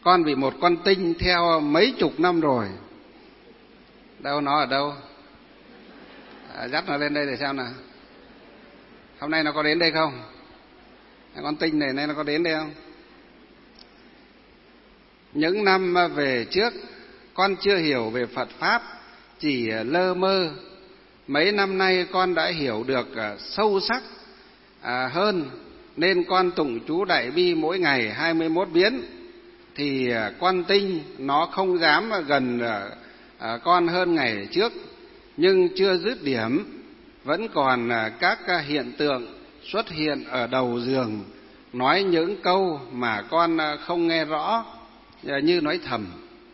con bị một con tinh theo mấy chục năm rồi. Đâu, nó ở đâu? Dắt nó lên đây để xem nào. Hôm nay nó có đến đây không? Con tinh này nay nó có đến đây không? Những năm về trước con chưa hiểu về Phật Pháp, chỉ lơ mơ. Mấy năm nay con đã hiểu được sâu sắc hơn, nên con tụng chú Đại Bi mỗi ngày 21 biến. Thì con tinh nó không dám gần con hơn ngày trước, nhưng chưa dứt điểm, vẫn còn các hiện tượng xuất hiện ở đầu giường, nói những câu mà con không nghe rõ, như nói thầm.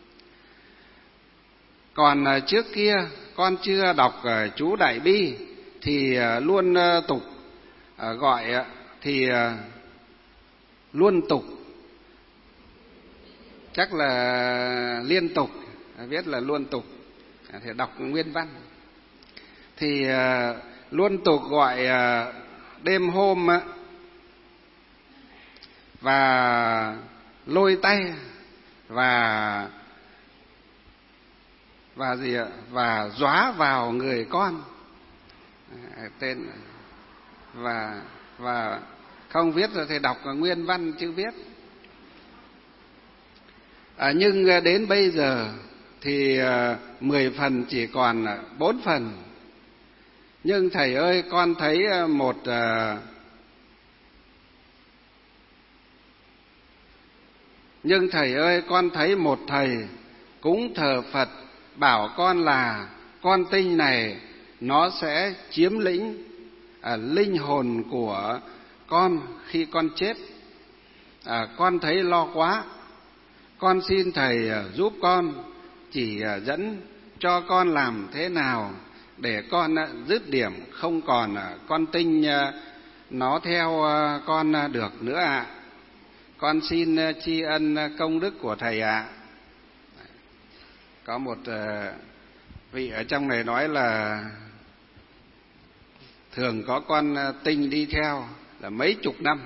Còn trước kia con chưa đọc chú Đại Bi thì luôn tục gọi thì luôn tục, chắc là liên tục, viết là luôn tục, thì đọc nguyên văn. Thì luôn tục gọi đêm hôm và lôi tay và gì ạ? Và dóa vào người con. Tên và không viết rồi thì đọc nguyên văn chứ viết. Nhưng đến bây giờ thì 10 phần chỉ còn 4 phần. Nhưng thầy ơi, con thấy một thầy cúng thờ Phật bảo con là con tinh này nó sẽ chiếm lĩnh linh hồn của con khi con chết. Con thấy lo quá. Con xin thầy giúp con, chỉ dẫn cho con làm thế nào để con dứt điểm không còn con tinh nó theo con được nữa ạ. Con xin tri ân công đức của thầy ạ. Có một vị ở trong này nói là thường có con tinh đi theo là mấy chục năm.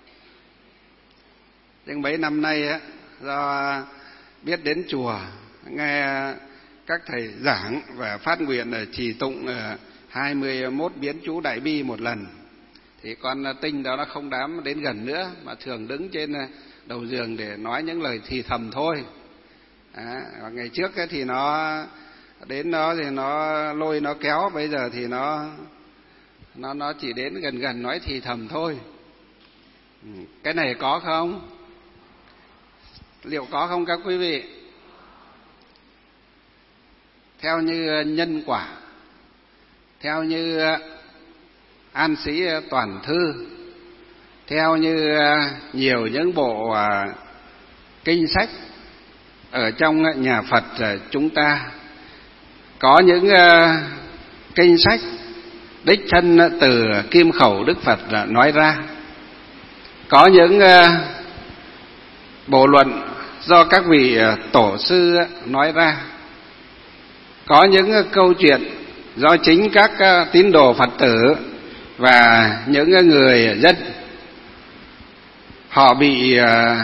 Nhưng mấy năm nay á, do biết đến chùa, nghe các thầy giảng và phát nguyện trì tụng 21 biến chú Đại Bi một lần, thì con tinh đó nó không dám đến gần nữa, mà thường đứng trên đầu giường để nói những lời thì thầm thôi. Và ngày trước ấy thì nó đến đó thì nó lôi nó kéo, bây giờ thì nó chỉ đến gần gần nói thì thầm thôi. Cái này có không? Liệu có không các quý vị? Theo như nhân quả, theo như An Sĩ Toàn Thư, theo như nhiều những bộ kinh sách ở trong nhà Phật chúng ta, có những kinh sách đích thân từ kim khẩu Đức Phật nói ra, có những bộ luận do các vị tổ sư nói ra, có những câu chuyện do chính các tín đồ Phật tử và những người dân họ bị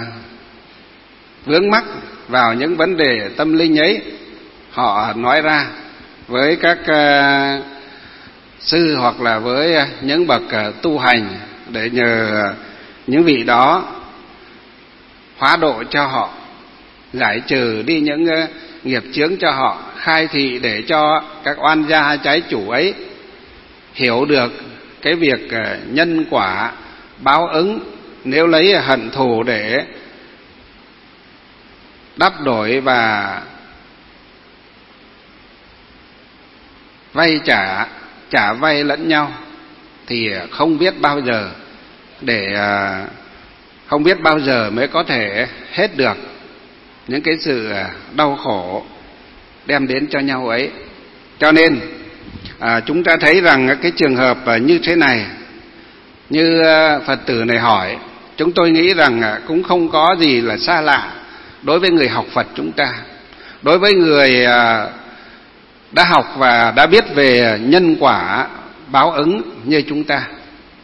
vướng mắc vào những vấn đề tâm linh ấy, họ nói ra với các sư hoặc là với những bậc tu hành, để nhờ những vị đó hóa độ cho họ, giải trừ đi những nghiệp chướng cho họ, khai thị để cho các oan gia trái chủ ấy hiểu được cái việc nhân quả báo ứng, nếu lấy hận thù để đắp đổi và vay trả vay lẫn nhau thì không biết bao giờ mới có thể hết được những cái sự đau khổ đem đến cho nhau ấy. Cho nên chúng ta thấy rằng cái trường hợp như thế này, như Phật tử này hỏi, chúng tôi nghĩ rằng cũng không có gì là xa lạ đối với người học Phật chúng ta, đối với người đã học và đã biết về nhân quả báo ứng như chúng ta.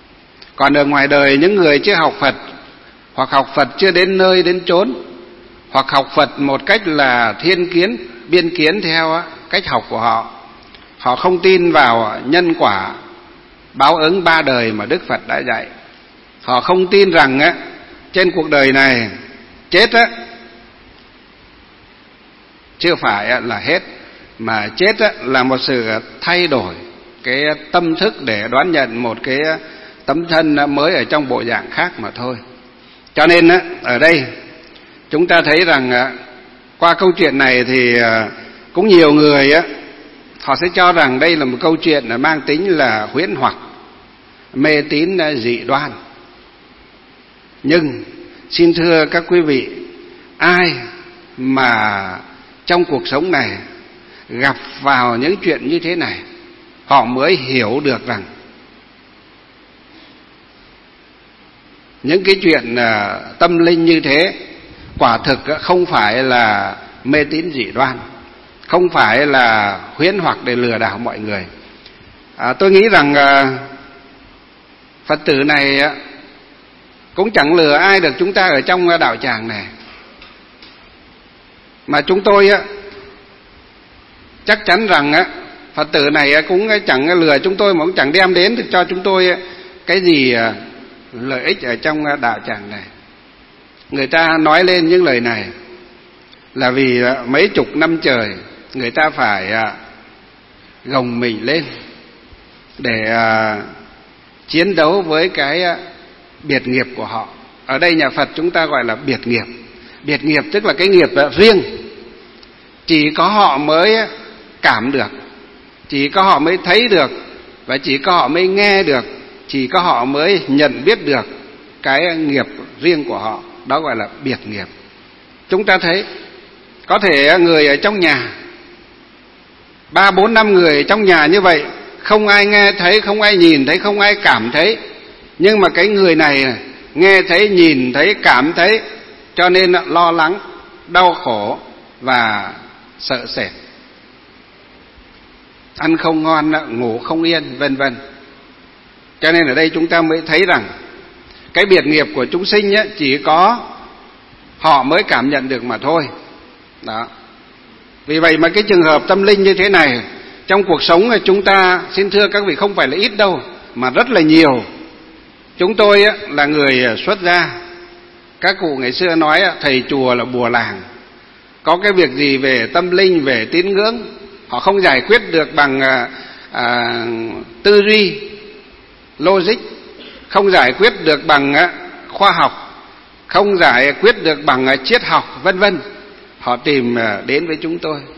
Còn ở ngoài đời, những người chưa học Phật hoặc học Phật chưa đến nơi đến chốn, hoặc học Phật một cách là thiên kiến, biên kiến theo cách học của họ. Họ không tin vào nhân quả báo ứng 3 đời mà Đức Phật đã dạy. Họ không tin rằng trên cuộc đời này chết chưa phải là hết, mà chết là một sự thay đổi cái tâm thức để đón nhận một cái tấm thân mới ở trong bộ dạng khác mà thôi. Cho nên ở đây chúng ta thấy rằng qua câu chuyện này thì cũng nhiều người họ sẽ cho rằng đây là một câu chuyện mang tính là huyễn hoặc, mê tín dị đoan. Nhưng xin thưa các quý vị, ai mà trong cuộc sống này gặp vào những chuyện như thế này, họ mới hiểu được rằng những cái chuyện tâm linh như thế quả thực không phải là mê tín dị đoan, không phải là huyễn hoặc để lừa đảo mọi người. Tôi nghĩ rằng Phật tử này cũng chẳng lừa ai được chúng ta ở trong đạo tràng này. Mà chúng tôi chắc chắn rằng Phật tử này cũng chẳng lừa chúng tôi, mà cũng chẳng đem đến cho chúng tôi cái gì lợi ích ở trong đạo tràng này. Người ta nói lên những lời này là vì mấy chục năm trời người ta phải gồng mình lên để chiến đấu với cái biệt nghiệp của họ. Ở đây nhà Phật chúng ta gọi là biệt nghiệp. Biệt nghiệp tức là cái nghiệp riêng, chỉ có họ mới cảm được, chỉ có họ mới thấy được, và chỉ có họ mới nghe được, chỉ có họ mới nhận biết được cái nghiệp riêng của họ. Đó gọi là biệt nghiệp. Chúng ta thấy có thể người ở trong nhà 3, 4, 5 người trong nhà như vậy, không ai nghe thấy, không ai nhìn thấy, không ai cảm thấy, nhưng mà cái người này nghe thấy, nhìn thấy, cảm thấy, cho nên lo lắng, đau khổ và sợ sệt, ăn không ngon, ngủ không yên, vân vân. Cho nên ở đây chúng ta mới thấy rằng cái biệt nghiệp của chúng sinh chỉ có họ mới cảm nhận được mà thôi. Đó. Vì vậy mà cái trường hợp tâm linh như thế này trong cuộc sống chúng ta, xin thưa các vị, không phải là ít đâu, mà rất là nhiều. Chúng tôi là người xuất gia. Các cụ ngày xưa nói thầy chùa là bùa làng. Có cái việc gì về tâm linh, về tín ngưỡng, họ không giải quyết được bằng tư duy, logic, không giải quyết được bằng khoa học, không giải quyết được bằng triết học, vân vân. Họ tìm đến với chúng tôi.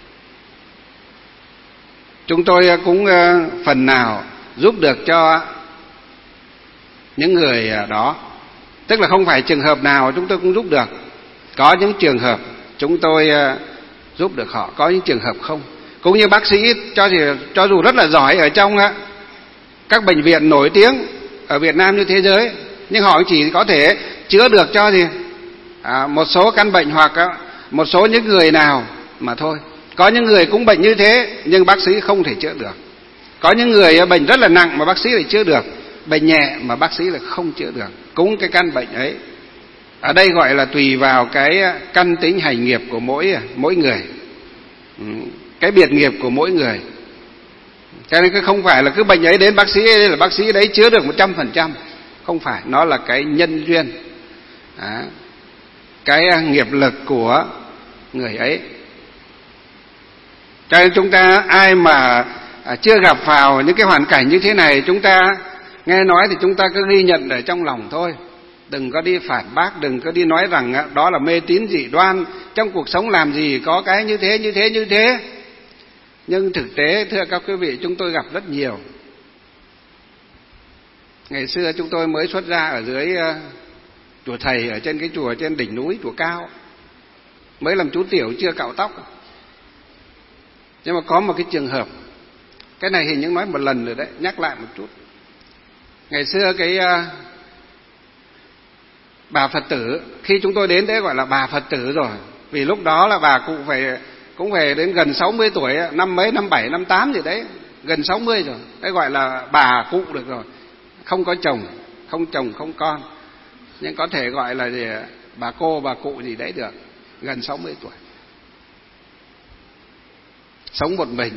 Chúng tôi cũng phần nào giúp được cho những người đó. Tức là không phải trường hợp nào chúng tôi cũng giúp được. Có những trường hợp chúng tôi giúp được họ, có những trường hợp không. Cũng như bác sĩ cho dù rất là giỏi ở trong các bệnh viện nổi tiếng ở Việt Nam như thế giới, nhưng họ chỉ có thể chữa được cho một số căn bệnh hoặc một số những người nào mà thôi. Có những người cũng bệnh như thế nhưng bác sĩ không thể chữa được. Có những người bệnh rất là nặng mà bác sĩ lại chữa được, bệnh nhẹ mà bác sĩ lại không chữa được, cũng cái căn bệnh ấy. Ở đây gọi là tùy vào cái căn tính hành nghiệp của mỗi người, cái biệt nghiệp của mỗi người. Cho nên không phải là cứ bệnh ấy đến bác sĩ ấy là bác sĩ đấy chữa được 100%. Không phải, nó là cái nhân duyên, cái nghiệp lực của người ấy. Cho nên chúng ta ai mà chưa gặp vào những cái hoàn cảnh như thế này, chúng ta nghe nói thì chúng ta cứ ghi nhận ở trong lòng thôi. Đừng có đi phản bác, đừng có đi nói rằng đó là mê tín dị đoan, trong cuộc sống làm gì có cái như thế, như thế, như thế. Nhưng thực tế thưa các quý vị, chúng tôi gặp rất nhiều. Ngày xưa chúng tôi mới xuất gia ở dưới chùa thầy, ở trên cái chùa trên đỉnh núi, chùa cao, mới làm chú tiểu chưa cạo tóc. Nhưng mà có một cái trường hợp, cái này hình như nói một lần rồi đấy, nhắc lại một chút. Ngày xưa cái bà Phật tử, khi chúng tôi đến đấy gọi là bà Phật tử rồi, vì lúc đó là bà cụ cũng về đến gần 60 tuổi, năm mấy, năm 7, năm 8 gì đấy, gần 60 rồi, đấy gọi là bà cụ được rồi. Không có chồng, không con, nhưng có thể gọi là bà cô, bà cụ gì đấy được. gần 60 tuổi. Sống một mình.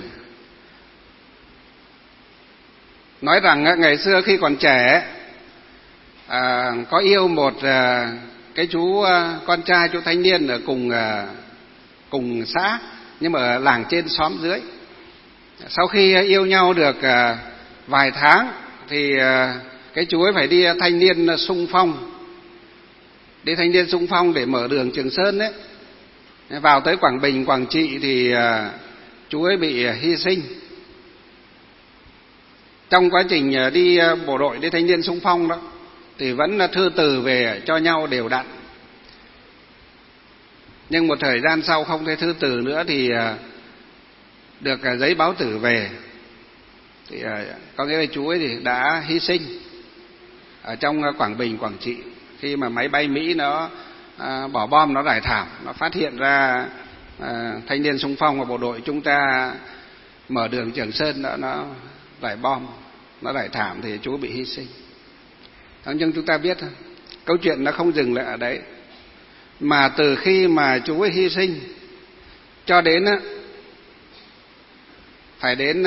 Nói rằng ngày xưa khi còn trẻ có yêu một cái chú con trai, chú thanh niên ở cùng xã, nhưng mà ở làng trên xóm dưới. Sau khi yêu nhau được vài tháng thì cái chú ấy phải đi thanh niên xung phong. Đi thanh niên xung phong để mở đường Trường Sơn đấy. Vào tới Quảng Bình, Quảng Trị thì chú ấy bị hy sinh. Trong quá trình đi bộ đội, đi thanh niên xung phong đó thì vẫn thư từ về cho nhau đều đặn. Nhưng một thời gian sau không thấy thư từ nữa thì được giấy báo tử về. Thì có nghĩa là chú ấy thì đã hy sinh ở trong Quảng Bình, Quảng Trị, khi mà máy bay Mỹ nó bỏ bom, nó rải thảm, nó phát hiện ra thanh niên xung phong và bộ đội chúng ta mở đường Trường Sơn đó, nó rải bom, nó rải thảm thì chú bị hy sinh. Nhưng chúng ta biết câu chuyện nó không dừng lại ở đấy, mà từ khi mà chú ấy hy sinh cho đến phải đến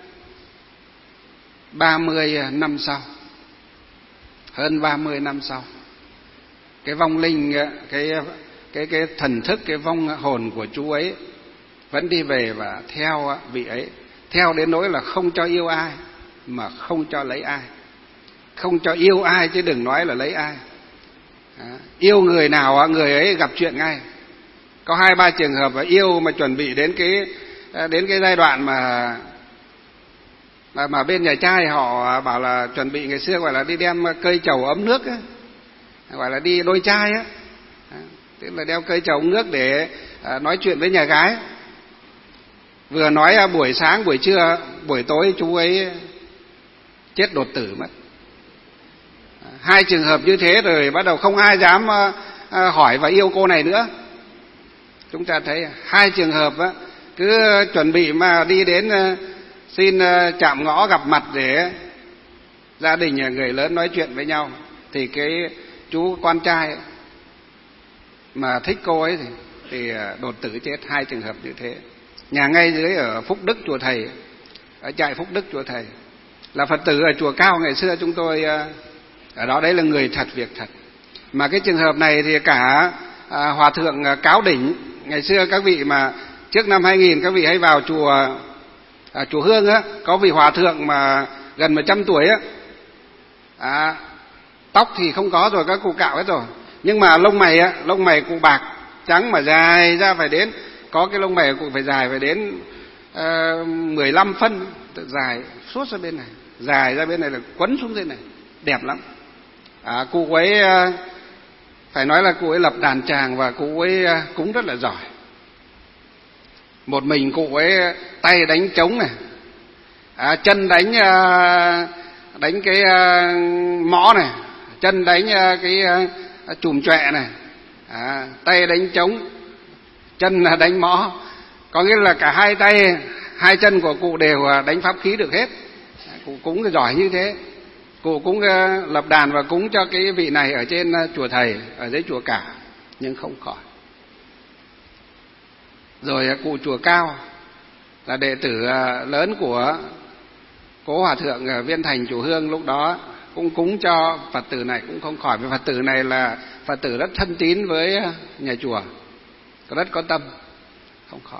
30 năm sau, hơn 30 năm sau, cái vong linh, cái thần thức, cái vong hồn của chú ấy vẫn đi về và theo vị ấy, theo đến nỗi là không cho yêu ai mà không cho lấy ai. Không cho yêu ai chứ đừng nói là lấy ai. Yêu người nào người ấy gặp chuyện ngay. Có 2-3 trường hợp yêu mà chuẩn bị đến cái giai đoạn mà bên nhà trai họ bảo là chuẩn bị, ngày xưa gọi là đi đem cây chầu ấm nước ấy, gọi là đi đôi trai á, tức là đeo cây chầu ấm nước để nói chuyện với nhà gái. Vừa nói buổi sáng, buổi trưa, buổi tối chú ấy chết đột tử mất. 2 trường hợp như thế rồi bắt đầu không ai dám hỏi và yêu cô này nữa. Chúng ta thấy 2 trường hợp cứ chuẩn bị mà đi đến xin chạm ngõ gặp mặt để gia đình người lớn nói chuyện với nhau, thì cái chú con trai mà thích cô ấy thì đột tử chết. 2 trường hợp như thế. Nhà ngay dưới ở Phúc Đức chùa Thầy, ở trại Phúc Đức chùa Thầy, là Phật tử ở chùa Cao ngày xưa chúng tôi ở đó. Đấy là người thật, việc thật. Mà cái trường hợp này thì cả Hòa Thượng Cáo Đỉnh, ngày xưa các vị mà trước năm 2000 các vị hay vào chùa Hương á, có vị Hòa Thượng mà gần 100 tuổi á, tóc thì không có rồi, các cụ cạo hết rồi, nhưng mà lông mày cụ bạc trắng mà dài ra, phải đến, có cái lông mày cụ phải dài phải đến 15 phân, dài suốt ra bên này, dài ra bên này là quấn xuống bên này, đẹp lắm. Cụ ấy phải nói là cụ ấy lập đàn tràng và cụ ấy cúng rất là giỏi. Một mình cụ ấy tay đánh trống này, chân đánh cái mõ này, chân đánh cái chùm chọe này, tay đánh trống, chân đánh mõ. Có nghĩa là cả 2 tay 2 chân của cụ đều đánh pháp khí được hết. Cụ cúng giỏi như thế. Cụ cũng lập đàn và cúng cho cái vị này ở trên chùa Thầy, ở dưới chùa Cả, nhưng không khỏi. Rồi cụ chùa Cao là đệ tử lớn của cố Hòa Thượng Viên Thành chùa Hương, lúc đó cũng cúng cho Phật tử này cũng không khỏi. Vì Phật tử này là Phật tử rất thân tín với nhà chùa, rất có tâm, không khỏi.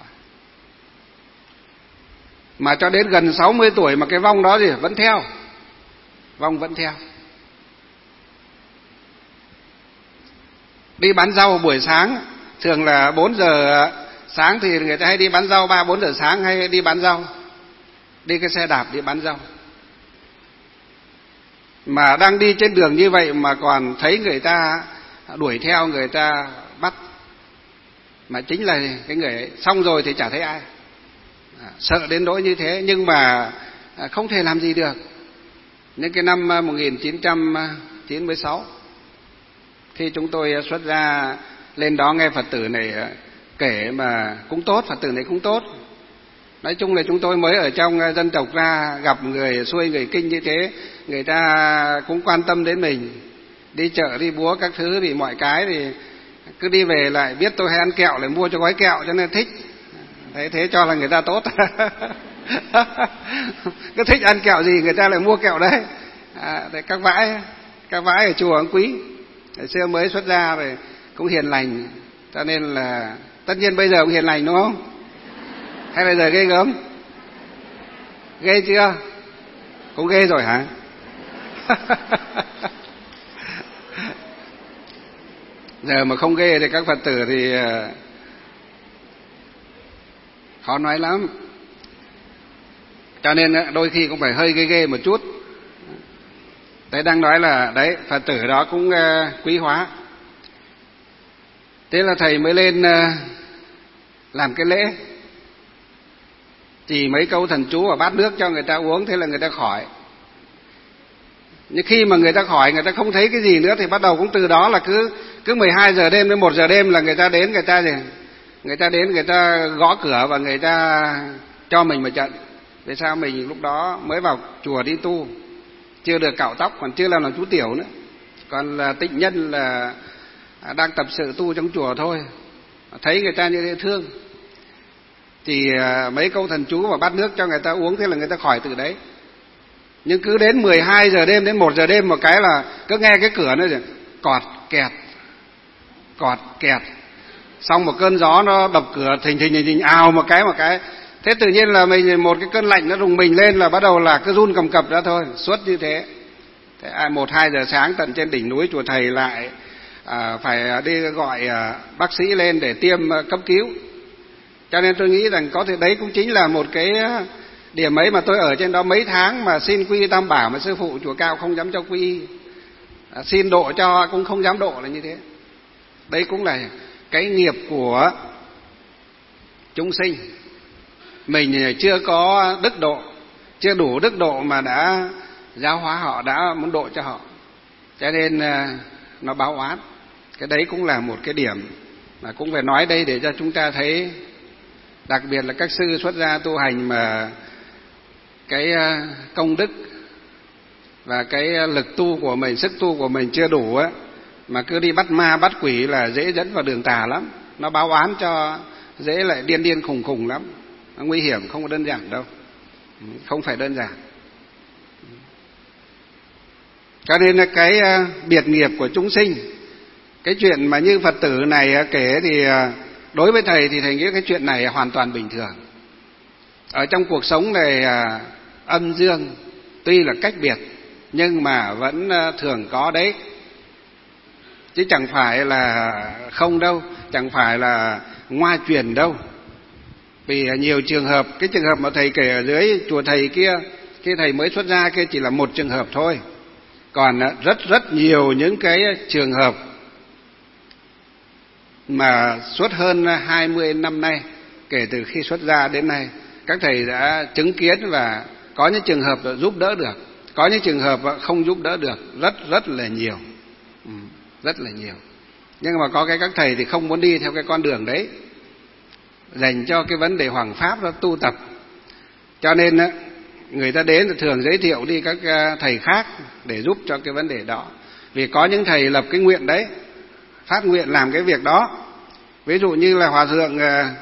Mà cho đến gần 60 tuổi mà cái vong đó thì vẫn theo. Vong vẫn theo. Đi bán rau buổi sáng, thường là 4 giờ sáng thì người ta hay đi bán rau, 3-4 giờ sáng hay đi bán rau, đi cái xe đạp đi bán rau. Mà đang đi trên đường như vậy mà còn thấy người ta đuổi theo, người ta bắt, mà chính là cái người ấy. Xong rồi thì chả thấy ai, sợ đến nỗi như thế, nhưng mà không thể làm gì được. Những cái năm 1996 khi chúng tôi xuất ra lên đó nghe Phật tử này kể mà cũng tốt, Phật tử này cũng tốt. Nói chung là chúng tôi mới ở trong dân tộc ra, gặp người xuôi người kinh như thế, người ta cũng quan tâm đến mình, đi chợ đi búa các thứ thì mọi cái thì cứ đi về lại biết tôi hay ăn kẹo lại mua cho gói kẹo cho nên thích. Thế cho là người ta tốt. Cứ thích ăn kẹo gì người ta lại mua kẹo đấy. Thế các vãi ở chùa cũng quý. Ngày xưa mới xuất gia rồi cũng hiền lành, cho nên là tất nhiên bây giờ cũng hiền lành đúng không? Hay bây giờ ghê gớm? Ghê chưa? Cũng ghê rồi hả? Giờ mà không ghê thì các Phật tử thì khó nói lắm. Cho nên đôi khi cũng phải hơi ghê một chút. Đấy, đang nói là đấy, Phật tử đó cũng quý hóa. Thế là thầy mới lên làm cái lễ, chỉ mấy câu thần chú và bát nước cho người ta uống, thế là người ta khỏi. Nhưng khi mà người ta khỏi, người ta không thấy cái gì nữa thì bắt đầu cũng từ đó là cứ 12 giờ đêm đến 1 giờ đêm là người ta đến, người ta gõ cửa và người ta cho mình một trận. Vì sao? Mình lúc đó mới vào chùa đi tu, chưa được cạo tóc, còn chưa làm chú tiểu nữa, còn là tịnh nhân, là đang tập sự tu trong chùa thôi. Thấy người ta như thế thương, thì mấy câu thần chú và bát nước cho người ta uống, thế là người ta khỏi từ đấy. Nhưng cứ đến 12 giờ đêm đến 1 giờ đêm một cái là cứ nghe cái cửa nó cọt kẹt, xong một cơn gió nó đập cửa thình ào một cái, thế tự nhiên là mình một cái cơn lạnh nó rùng mình lên, là bắt đầu là cứ run cầm cập ra thôi, suốt như thế. 1-2 giờ sáng tận trên đỉnh núi chùa thầy lại phải đi gọi bác sĩ lên để tiêm cấp cứu. Cho nên tôi nghĩ rằng có thể đấy cũng chính là một cái điểm ấy mà tôi ở trên đó mấy tháng mà xin quy y Tam Bảo mà sư phụ chùa Cao không dám cho quy y, xin độ cho cũng không dám độ, là như thế. Đấy cũng là cái nghiệp của chúng sinh. Mình chưa có đức độ, chưa đủ đức độ mà đã giáo hóa họ, đã muốn độ cho họ, cho nên nó báo oán. Cái đấy cũng là một cái điểm mà cũng phải nói đây để cho chúng ta thấy, đặc biệt là các sư xuất gia tu hành mà cái công đức và cái lực tu của mình, sức tu của mình chưa đủ á, mà cứ đi bắt ma bắt quỷ là dễ dẫn vào đường tà lắm. Nó báo oán cho dễ lại điên khùng lắm. Nó nguy hiểm, không có đơn giản đâu, không phải đơn giản. Cho nên là cái biệt nghiệp của chúng sinh, cái chuyện mà như Phật tử này kể thì đối với thầy thì thầy nghĩ cái chuyện này hoàn toàn bình thường. Ở trong cuộc sống này âm dương tuy là cách biệt nhưng mà vẫn thường có đấy, chứ chẳng phải là không đâu, chẳng phải là ngoa truyền đâu. Vì nhiều trường hợp, cái trường hợp mà thầy kể ở dưới chùa thầy kia, khi thầy mới xuất gia kia chỉ là một trường hợp thôi. Còn rất nhiều những cái trường hợp mà suốt hơn 20 năm nay, kể từ khi xuất gia đến nay, các thầy đã chứng kiến là có những trường hợp giúp đỡ được, có những trường hợp không giúp đỡ được, rất là nhiều, rất là nhiều. Nhưng mà có cái các thầy thì không muốn đi theo cái con đường đấy, dành cho cái vấn đề hoằng pháp đó tu tập. Cho nên người ta đến thì thường giới thiệu đi các thầy khác để giúp cho cái vấn đề đó. Vì có những thầy lập cái nguyện đấy, phát nguyện làm cái việc đó. Ví dụ như là Hòa Thượng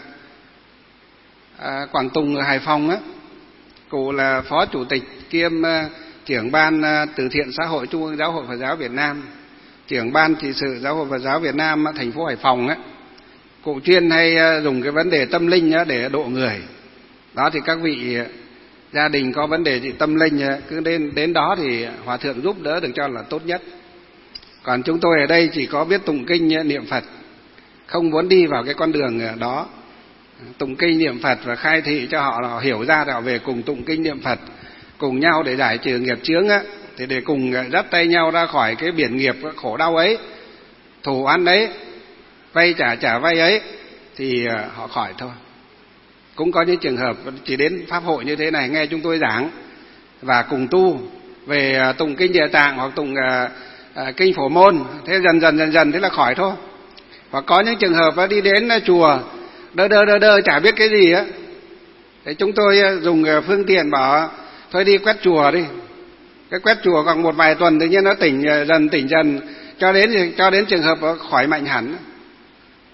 Quảng Tùng ở Hải Phòng á, cụ là phó chủ tịch kiêm trưởng ban từ thiện xã hội Trung ương Giáo hội Phật giáo Việt Nam, trưởng ban trị sự Giáo hội Phật giáo Việt Nam thành phố Hải Phòng á. Cụ chuyên hay dùng cái vấn đề tâm linh để độ người. Đó thì các vị gia đình có vấn đề gì tâm linh cứ đến đó thì Hòa Thượng giúp đỡ được cho là tốt nhất. Còn chúng tôi ở đây chỉ có biết tụng kinh niệm Phật, không muốn đi vào cái con đường đó. Tụng kinh niệm Phật và khai thị cho họ hiểu ra, họ về cùng tụng kinh niệm Phật cùng nhau để giải trừ nghiệp chướng á, thì để cùng dắt tay nhau ra khỏi cái biển nghiệp khổ đau ấy, thù oán ấy, vay trả vay ấy, thì họ khỏi thôi. Cũng có những trường hợp chỉ đến pháp hội như thế này nghe chúng tôi giảng và cùng tu về tụng kinh Địa Tạng hoặc tụng kinh Phổ Môn, thế dần thế là khỏi thôi. Hoặc có những trường hợp đi đến chùa đơ chả biết cái gì á, thế chúng tôi dùng phương tiện bảo thôi đi quét chùa đi. Cái quét chùa còn một vài tuần tự nhiên nó tỉnh dần cho đến trường hợp khỏi mạnh hẳn.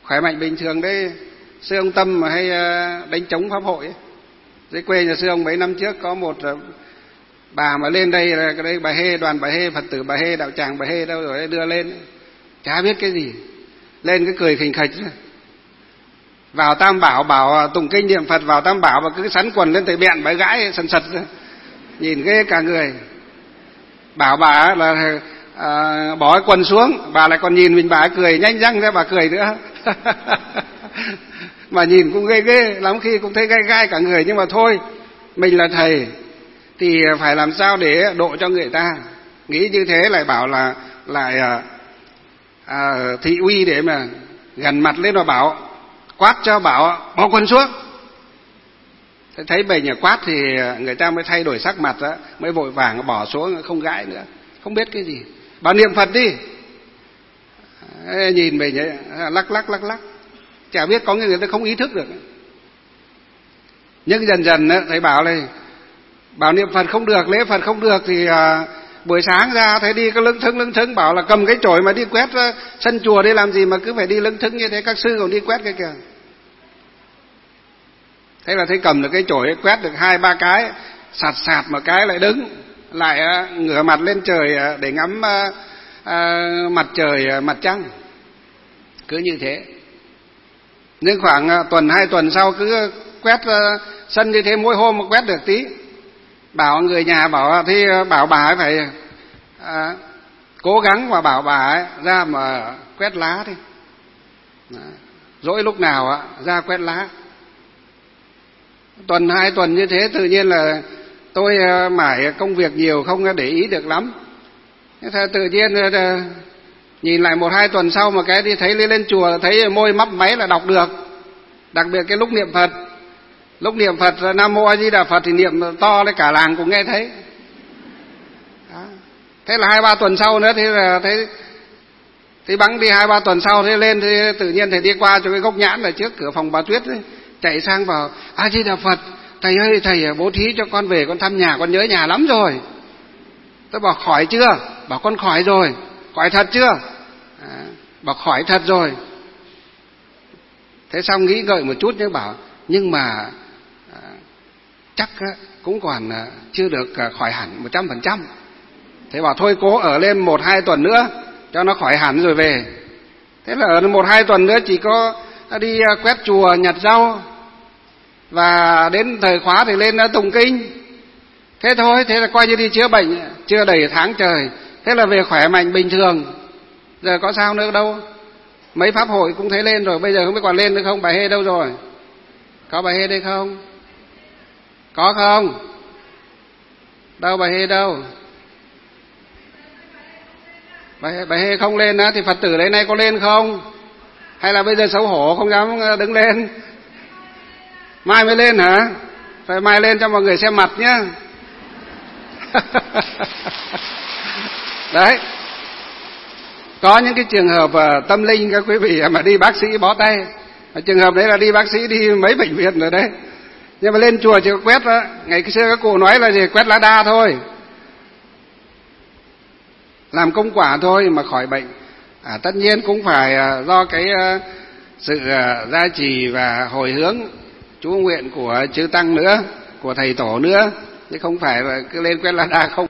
khỏe mạnh bình thường đấy. Sư ông Tâm mà hay đánh trống pháp hội ấy. Dưới quê nhà sư ông mấy năm trước có một bà mà lên đây, là cái đây Bà Hê, đoàn Bà Hê, Phật tử Bà Hê, đạo tràng Bà Hê đâu rồi đưa lên, chả biết cái gì, lên cái cười khình khịch. Vào Tam Bảo bảo tụng kinh niệm Phật, vào Tam Bảo mà cứ sắn quần lên tới bẹn bãi gãi sần sật ra, nhìn ghê cả người. Bảo bà là bỏ cái quần xuống, bà lại còn nhìn mình, bà cười nhanh răng ra, bà cười nữa. Mà nhìn cũng ghê ghê lắm, khi cũng thấy gai gai cả người. Nhưng mà thôi, mình là thầy thì phải làm sao để độ cho người ta. Nghĩ như thế lại bảo là lại thị uy để mà gần mặt lên, mà bảo quát cho, bảo bỏ quần xuống. Thấy mình quát thì người ta mới thay đổi sắc mặt đó, mới vội vàng bỏ xuống, không gãi nữa, không biết cái gì. Bảo niệm Phật đi. Nhìn mình ấy, lắc lắc, chả biết, có người ta không ý thức được. Nhưng dần dần thầy bảo này, bảo niệm Phật không được, lễ Phật không được thì buổi sáng ra thấy đi có lững thững, bảo là cầm cái chổi mà đi quét sân chùa đi làm gì mà cứ phải đi lững thững như thế, các sư còn đi quét cái kìa. Thế là thấy cầm được cái chổi quét được 2-3 cái, sạt một cái lại đứng, lại ngửa mặt lên trời để ngắm mặt trời mặt trăng. Cứ như thế. Nhưng khoảng tuần 2 tuần sau cứ quét sân như thế, mỗi hôm mà quét được tí. Bảo người nhà bảo thì bảo bà ấy phải cố gắng, và bảo bà ấy ra mà quét lá đi. Rỗi lúc nào ra quét lá. Tuần 2 tuần như thế tự nhiên là tôi mải công việc nhiều không để ý được lắm. Thế tự nhiên nhìn lại 1-2 tuần sau mà cái đi thấy lên chùa thấy môi mấp máy là đọc được. Đặc biệt cái lúc niệm Phật, lúc niệm Phật Nam Mô A Di Đà Phật thì niệm to lên cả làng cũng nghe thấy. Đó. Thế là 2-3 tuần sau nữa thì là thấy bắn đi 2-3 tuần sau thế lên thì tự nhiên thầy đi qua cho cái gốc nhãn ở trước cửa phòng bà Tuyết ấy, chạy sang vào A Di Đà Phật, thầy ơi thầy bố thí cho con về con thăm nhà, con nhớ nhà lắm rồi. Tôi bảo khỏi chưa? Bảo con khỏi rồi. Khỏi thật chưa? Bảo khỏi thật rồi. Thế xong nghĩ ngợi một chút nhưng bảo nhưng mà chắc cũng còn chưa được khỏi hẳn 100%. Thế bảo thôi cố ở lên 1-2 tuần nữa cho nó khỏi hẳn rồi về. Thế là ở 1-2 tuần nữa chỉ có đi quét chùa, nhặt rau, và đến thời khóa thì lên tụng kinh. Thế thôi, thế là coi như đi chữa bệnh chưa đầy tháng trời. Thế là về khỏe mạnh bình thường. Giờ có sao nữa đâu. Mấy pháp hội cũng thấy lên rồi, bây giờ không biết còn lên nữa không. Bà Hê đâu rồi? Có bà Hê đây không? Có không? Đâu bà Hê đâu? Bà Hê không lên á thì Phật tử đấy nay có lên không? Hay là bây giờ xấu hổ không dám đứng lên? Mai mới lên hả? Phải mai lên cho mọi người xem mặt nhá. Đấy. Có những cái trường hợp tâm linh các quý vị mà đi bác sĩ bó tay. Trường hợp đấy là đi bác sĩ đi mấy bệnh viện rồi đấy. Nhưng mà lên chùa chỉ có quét đó. Ngày xưa các cụ nói là gì? Quét lá đa thôi. Làm công quả thôi mà khỏi bệnh. Tất nhiên cũng phải do cái sự gia trì và hồi hướng chú nguyện của chư tăng nữa, của thầy tổ nữa, chứ không phải là cứ lên quét lá đa không.